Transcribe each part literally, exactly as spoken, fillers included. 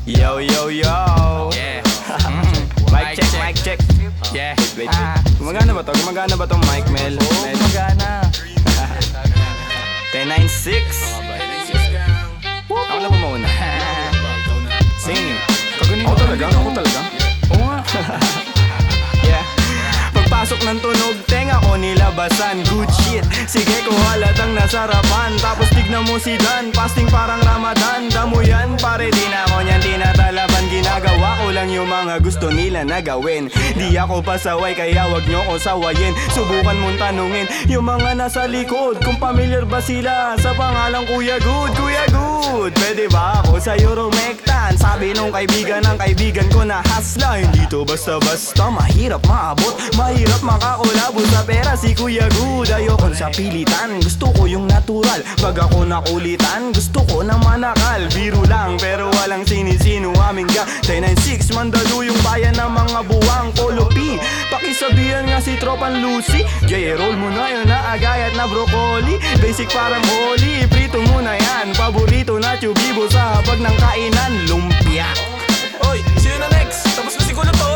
Yo, yo, yo. Yeah. Mic check, mic check. Yeah. Wait, wait. Gumagana ba to? Gumagana ba tong mic, Mel? Oo, Mel? magana. ten nine six. Ako na ba mauna? Sing. Kaganito talaga? Ako talaga? Oo nga. Yeah. Pagpasok ng tunog, tenga ko nilabasan. Good shit, sige ko halatang nasarapan. Tapos tignan mo si Dan, fasting parang Ramadan. Damo yan, pare di na ako niyan tinatalaban. Ginagawa ko lang yung mga gusto nila na gawin. Di ako pasaway, kaya wag nyo ko sawayin. Subukan mong tanungin yung mga nasa likod kung familiar ba sila sa pangalang Kuya Good. Kuya Good, pwede ba ako sa'yo rumektan? Sabi nung kaibigan ng kaibigan ko na hasla. Hindi to basta-basta, mahirap maabot, mahirap makakulabo sa pera si Kuya Good. Ayokon sa pilitan, gusto ko yung natural. Pag ako nakulitan, gusto ko na manakal. Biro lang pero walang sinisino aming ga ten nine six, Mandaluyong bayan ng mga buwang Polo P. Pakisabihan nga si Tropan Lucy, J-roll mo na yun na agayat na broccoli. Basic parang holy, prito mo na yan. Paborito na tubibo sa habag ng kainan, lumpia. Oy, sino na next? Tapos na siguro to.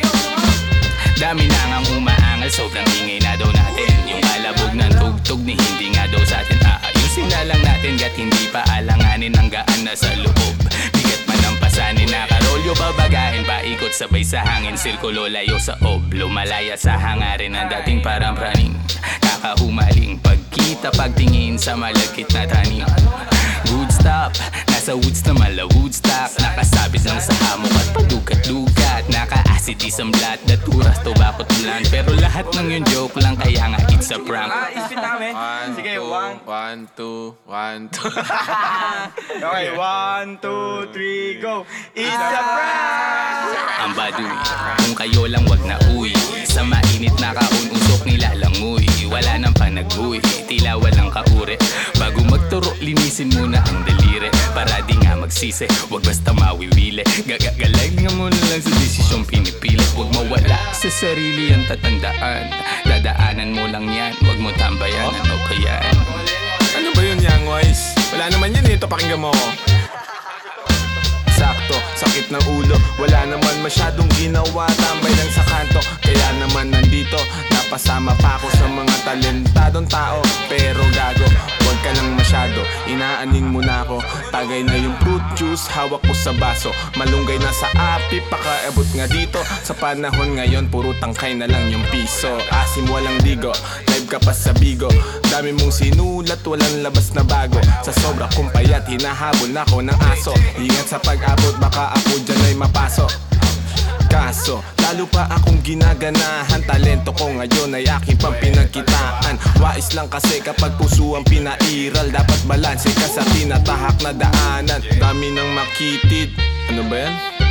Dami na ngang umaangal, sobrang ingay na daw natin. Yung kalabog ng tugtog ni hindi nga daw sa atin aayusin na lang natin, gat hindi pa alanganin ang gaan na sa loob. Bigat man ang pasanin, nakarolyo babagahin, paikot sabay sa hangin, sirkulo layo sa ob. Lumalaya sa hangarin ang dating parang praning, kakahumaling pagkita pagtingin sa malagkit na tanim. Good stop, nasa woods na mala Woodstock, nakasabit lang sa hamok at padukat-dukat, naka-acid isang blat, daturas, tobacco't blunt. Pero lahat ng yun joke lang, kaya nga it's a prank. Ah, ispit namin. One, Sige, two, one. one, two, one, two. Okay, one, two, three, go. It's a prank! Ang baduy, kung kayo lang wag na uy, sa mainit na kaun usok nilalangoy. Wala nang panag-uy, tila walang kaure. Bago magturo, linisin muna ang daliri, para di nga magsisi, wag basta mawiwili. Gagagaling nga muna lang sa desisyong pinipili. Wag mawala sa sarili ang tatandaan, dadaanan mo lang yan, wag mo tambayan. Ano ba yan? Ano ba yun, Young Wise? Wala naman yun, ito pakinggan mo ko. Sakto, sakit ng ulo, wala naman masyadong ginawa, tambay lang sa kanto. Kaya naman nandito, napasama pa ako sa mga talentadong tao. Pero gago, huwag ka lang masyado, inaaning mo na ako. Tagay na yung fruit juice, hawak ko sa baso. Malunggay na sa api, pakaabot nga dito. Sa panahon ngayon, puro tangkay na lang yung piso. Asim walang digo, live ka pa sa bigo. Dami mong sinulat, walang labas na bago. Sa sobra kong payat, hinahabol na ako ng aso. Ingat sa pag-abot, baka ako dyan ay mapasok. Kaso, lalo pa akong ginaganahan. Talento ko ngayon ay aking pang pinagkitaan. Wais lang kasi kapag puso ang pinairal, dapat balanse ka sa tinatahak na daanan. Dami ng makitid. Ano ba yan?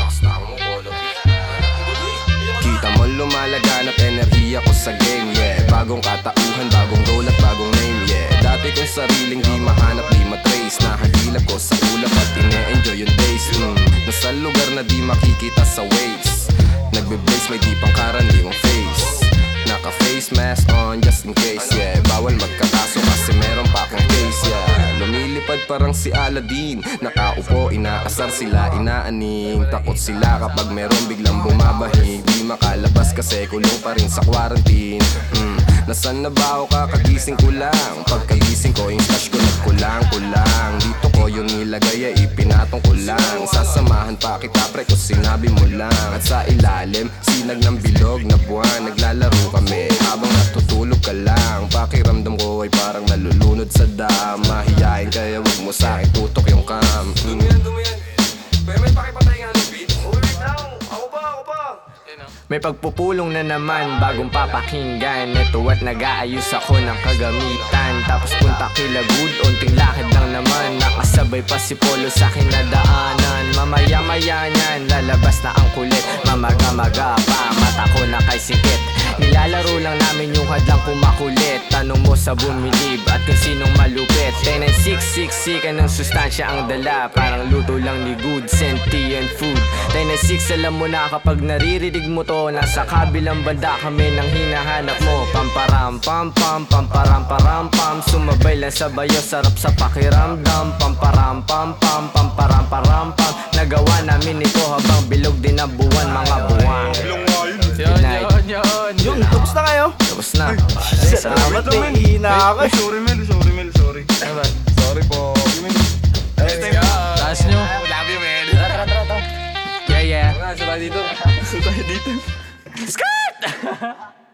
Kita mo lumalaganap enerhiya ko sa game, yeah. Bagong katauhan, bagong role at bagong name, yeah. Dati kong sariling di mahanap, di matrace. Nahagilap ko sa ulap at ine-enjoy yung days, mm. Nasa lugar na di makikita sa waves, nagbe-blaze may di pangkaraniwang face. Naka-face mask on just in case, yeah. Bawal magkakaso kasi meron pa akong case, yeah. Lumilipad parang si Aladdin, nakaupo, inaasar sila, inaaning. Takot sila kapag meron biglang bumabahig, di makalabas kasi kulong pa rin sa quarantine, mm. Nasaan na ba ako, kakagising ko lang. Pagkagising ko, yung stash ko nagkulang-kulang. Dito ko yung nilagay ay ipinatong ko lang. Sasamahan pa kita pre kung sinabi mo lang. At sa ilalim, sinag ng bilog na buwan, naglalaro kami habang natutulog ka lang. Pakiramdam ko ay parang nalulunod sa dam. Mahihain kaya wag mo sa'kin tutok yung cam, mm. Dumiyan, dumiyan. Pero may pakipatay nga ng beat. Wait lang, ako pa, ako pa. May pagpupulong na naman, bagong papakinggan. Ito at nag-aayos ako ng kagamitan. Tapos punta kila Good, unting lakad lang naman. Nakasabay pa si Polo sa akin na daanan. Mamaya-maya niyan, lalabas na ang kulit. Mamaga-maga pa, mata ko na kay sikit. Nilalaro lang namin yung hadlang kumakulit. Tanong mo sa bumilib at kung sinong malupit. ten nine six six six, anong sustansya ang dala? Parang luto lang ni Good, sentient food. ten nine six, alam mo na kapag naririnig mo to, nasa kabilang banda kami nang hinahanap mo. Pamparam pam pam, pamparam param pam. Sumabay lang sa bayo, sarap sa pakiramdam. Pamparam pam pam, pamparam param pam. Nagawa namin namin ito habang bilog din ang buwan, mga buwan. Yun, night. yun, yun. Yun, tapos na kayo. Tapos na. Salamat, may hina ako. Ay, sorry Mel, sorry Mel, sorry. Sorry po. Let's go. Taas nyo. Love you, man. Yeah, yeah. Sabay dito. So tayo dito. Skirt!